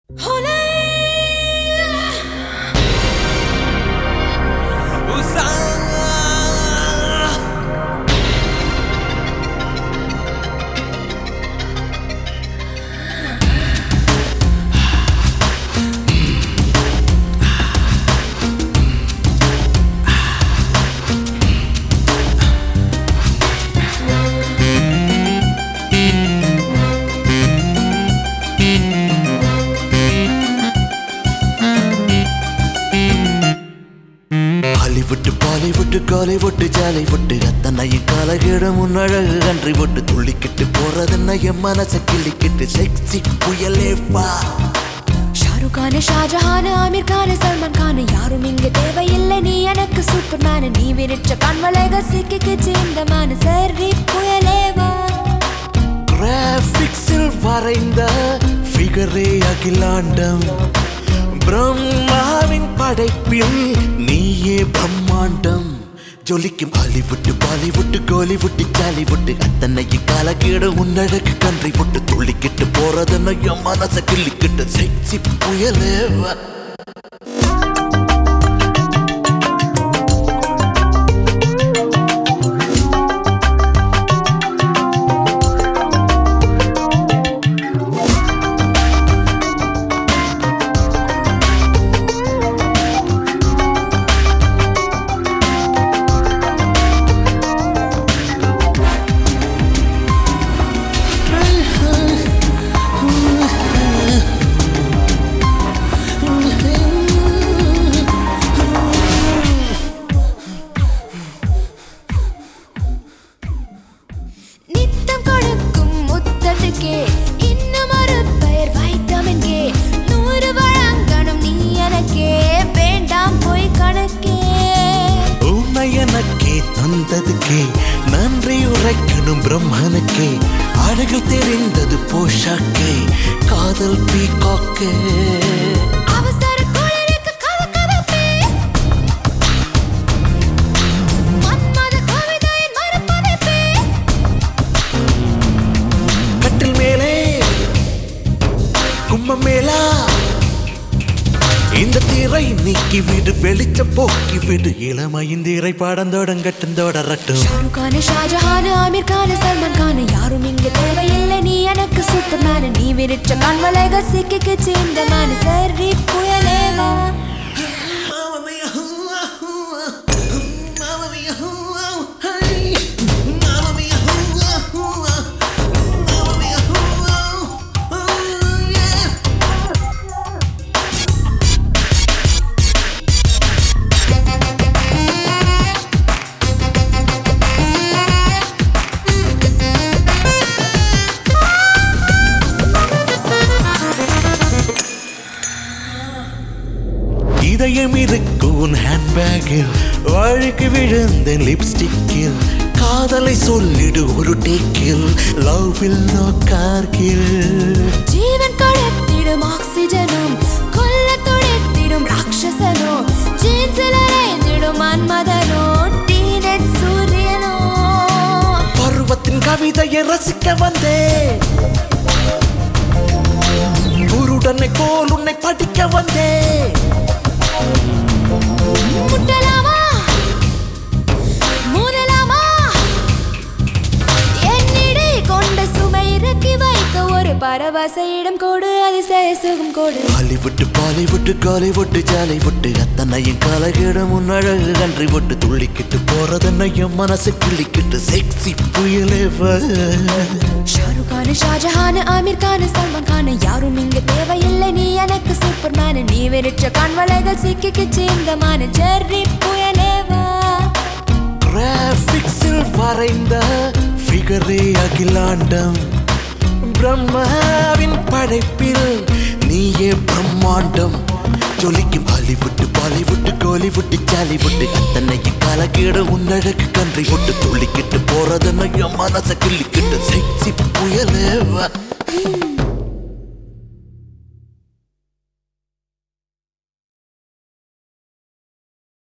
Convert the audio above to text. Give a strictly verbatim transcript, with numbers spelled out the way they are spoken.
விட்டு பாலை விட்டு காலை விட்டு ஜாலை விட்டு அத்தனையும் காலகேடம் உன்னழகு கன்றி விட்டு துள்ளிக்கிட்டு போறதுன்னா என் மனசை கிள்ளிக்கிட்டு செக்ஸி புயலே வா. ஷாருக் கான், ஷாஜஹான், ஆமீர் கான், சல்மான் கான், யாரும் இங்கு தேவையில்லை, நீ எனக்கு சூப்பர் மேன். நீ விரிச்ச கண்வளைக சிக்கிக்கிச்சு இந்த மான், சரி புயலே வா. கிராபிக்ஸில் வரைந்த ஃபிகரே அகிலாண்டம், பிரம்மாவின் படைப்பில் நீயே பிரம்மாண்டம். ஜொலிக்கும் ஹாலிவுட் பாலிவுட் கோலிவுட் ஜாலிவுட் அத்தனையும் காலகேடு உன்னழகு கன்றி விட்டு துள்ளிக்கிட்டு போறதுன்னு என் மனசை கிள்ளிக்கிட்டு செக்ஸி புயலே வா. இன்னும் ஒரு பெயர் வைட்டமின் கே, நூறு வழங்கணும் நீ எனக்கே, வேண்டாம் போய் கணக்கே. உன்னை எனக்கே தந்ததுக்கே நன்றி உரைக்கணும் பிரம்மனுக்கே, அழகு தெரிந்தது போஷாக்கே, காதல் பீகாக்கே. மேலா இந்த திரை நீக்கி விடு, வெளிச்சம் போக்கி விடு, இளமையின் திரை பாடம் தொடங்கட்டும் தொடரட்டும். ஷாருக் கான், ஷாஜஹான், ஆமீர் கான், சல்மான் கான், யாரும் இங்கு தேவையில்லை, நீ எனக்கு சூப்பர் மேன். நீ விரிச்ச கண்வளைக சிக்கிக்கிச்சு இந்த மான், சரி புயலே வா. இதயம் இருக்கும் ஹேண்ட்பேக்கில், வழுக்கு விழுந்த லிப்ஸ்டிக்கில், காதலை சொல்லிடு ஒரு டேக்கில், லவ்வில் நோ கார்கில். ஜீவன் கடத்திடும் ஆக்சிஜனும், கொல்ல துடைத்திடும் ராட்சசனோ, ஜீன்ஸில் அரைந்திடும் மன்மதனோ, டீனேஜ் சூரியனோ. பருவத்தின் கவிதையை ரசிக்க வந்தே, குருடனை போல் உன்னை படிக்க வந்தே. முட்டலாமா மூடலாமா, என்னிடை கொண்ட சுமை இறக்கி வைக்க ஒரு பரவச இடம் கோடு, அதிசய சுகம் கோடு. ஹாலிவுட் பாலிவுட் காலிவுட் ஜாலிவுட் அத்தனையும் காலகேடம் உன்னழகு கன்றி விட்டு துள்ளிக்கிட்டு போறதுன்னு என் மனசு கிள்ளிக்கிட்டு செக்ஸி புயலே வா. ஷாருக் கான், ஷாஜஹான், ஆமீர் கான், சல்மான் கான், யாரும் இங்கு தேவையில்லை, நீ எனக்கு சூப்பர் மேன். நீ விரிச்ச கண்வளைகள் சிக்கிக்கிச்சு இந்த மான், சரி புயலே வா. கிராபிக்ஸில் வரைந்த ஃபிகரே அகிலாண்டம், பிரம்மாவின் படைப்பில் நீயே பிரம்மாண்டம். ஜொலிக்கும் ஹாலிவுட் பாலிவுட் கோலிவுட் ஜாலிவுட் அத்தனையும் காலகேடு உன்னழகு கன்றி விட்டு துள்ளிக்கிட்டு போறதுன்னு என் மனசை கிள்ளிக்கிட்டு செக்ஸி புயலே வா.